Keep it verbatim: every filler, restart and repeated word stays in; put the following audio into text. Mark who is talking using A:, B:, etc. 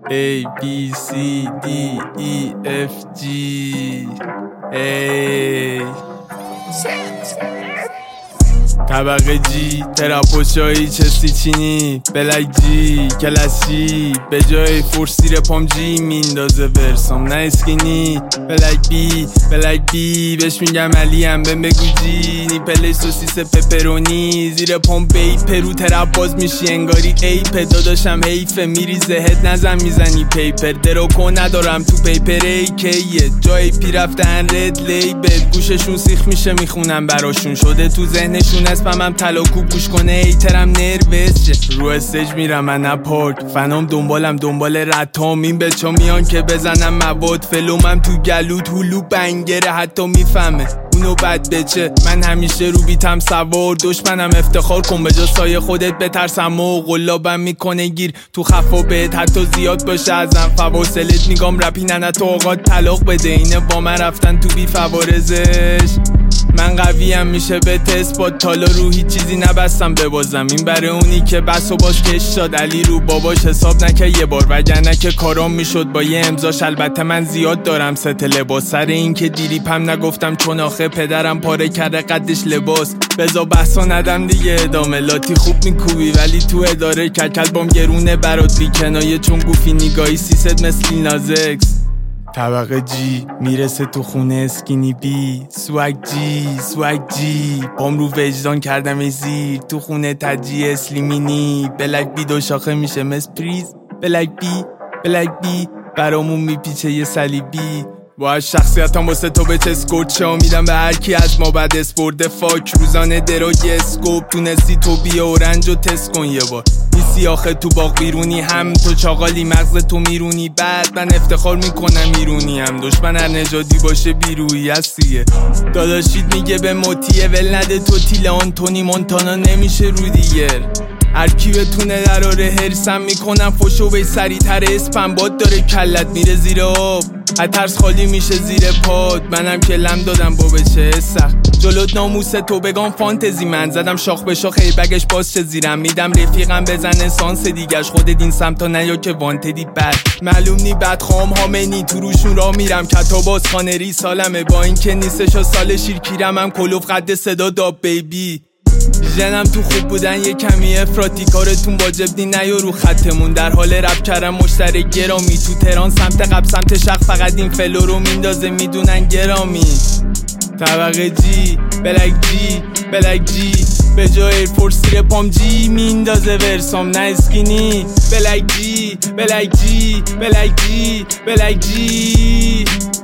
A: A B C D E F G ای طبقه جی تراپوشایی چستی چینی بلک جی کلسی به جای فورسی رپام جی میندازه ورسام نه اسکینی بلک بی بلک بی بهش میگم علی هم بهم بگو جی نیپلش سوسیس پپرونی زیر پام بی پرو ترپ باز میشی انگاری ایپه داداشم حیفه میری زهد نزن میزنی پیپر دروکو ندارم تو پیپر ای کیه جای پی رفتن رد لیبل گوششون سیخ میشه میخونم براشون شده تو ذهنشون اسپمم تلاکو گوش کنه ایترم نروس رو استیج میرم من اپارت فنام دنبالم دنبال رتام این بچا میان که بزنم مواد فلومم تو گلوت هلو بنگره حتی میفهمه اونو بد بچه من همیشه رو بیتم سوار دشمنم افتخار کن به جا سایه خودت بترسم و قلابم میکنه گیر تو خفا بهت حتی زیاد باشه ازم فواصلت میگم رپی ننه تو آقات طلاق بده اینه با من رفتن تو بی فوارزش من قویم میشه به تست با تالا رو هیچ چیزی نبستم ببازم این برای اونی که بس و باش کش داد علی رو باباش حساب نکه یه بار وگرنه که کارام میشد با یه امضاش البته من زیاد دارم ست لباس سر این که دیری پم نگفتم چون آخه پدرم پاره کرده قدش لباس بزا بحثا ندم دیگه ادامه لاتی خوب میکوبی ولی تو اداره ککل بام گرونه برات بی کنایه چون گوفی نگاهی سیست مثل نازکس طبقه جی میرسه تو خونه اسکینی بی سوگ جی سوگ جی بام رو وجدان کردم ای زیر تو خونه تجی اسلیمینی بلک بی دو شاخه میشه مس پریز بلک بی بلک بی برامون میپیچه یه صلیبی با شخصیتم واسه تو به چسکورت شا میدم به هر کی از ما بعد اسپورد فاک روزانه دراگ اسکوپ تونستی تو بیا اورنج و تست کن یه بار نیستی آخه تو باغ بیرونی هم تو چاقالی مغز تو میرونی بعد من افتخار میکنم ایرونی هم دشمن هر نژادی باشه بیرویی هستیه داداشید میگه به موتیه ول نده تو تیل آنتونی مونتانا نمیشه رو دیگر هر کی بتونه دراره هرسم میکنم فشو به سری تر اسپم باد داره کلت میره زیر آب ترس خالی میشه زیر پاد منم که لم دادم با بچه سخت جلوت ناموس تو بگم فانتزی من زدم شاخ به شاخ ای بگش باز چه زیرم میدم رفیقم بزنه سانس دیگش خودت این سمتا نیا که وانتدی بد معلوم نی بد خام هامنی تو روشون را میرم کتاباز خانه ری سالمه با این که نیستش سال شیر کیرم هم کلوف قد صدا داب بیبی جنم تو خوب بودن یه کمی افراطی کارتون واجب نی نیا رو خطمون در حال رپ کردم مشتری گرامی تو تهران سمت قبل سمت شرق فقط این فلو رو میندازه میدونن گرامی طبقه جی بلک جی بلک جی به جای ایرفورسی رپام جی میندازه ورسام نه اسکینی بلک جی بلک جی بلک جی بلک جی